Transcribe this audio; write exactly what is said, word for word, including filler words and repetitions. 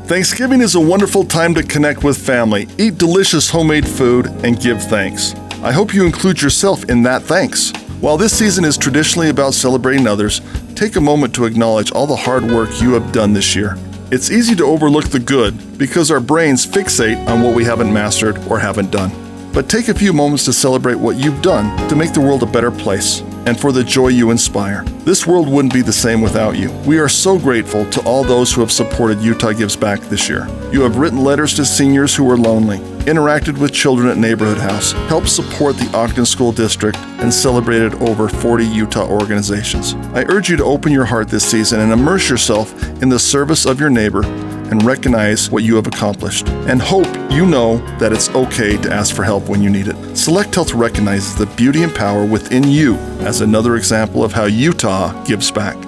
Thanksgiving is a wonderful time to connect with family, eat delicious homemade food, and give thanks. I hope you include yourself in that thanks. While this season is traditionally about celebrating others, take a moment to acknowledge all the hard work you have done this year. It's easy to overlook the good because our brains fixate on what we haven't mastered or haven't done. But take a few moments to celebrate what you've done to make the world a better place and for the joy you inspire. This world wouldn't be the same without you. We are so grateful to all those who have supported Utah Gives Back this year. You have written letters to seniors who are lonely, interacted with children at Neighborhood House, helped support the Ogden School District, and celebrated over forty Utah organizations. I urge you to open your heart this season and immerse yourself in the service of your neighbor and recognize what you have accomplished, and hope you know that it's okay to ask for help when you need it. Select Health recognizes the beauty and power within you as another example of how Utah gives back.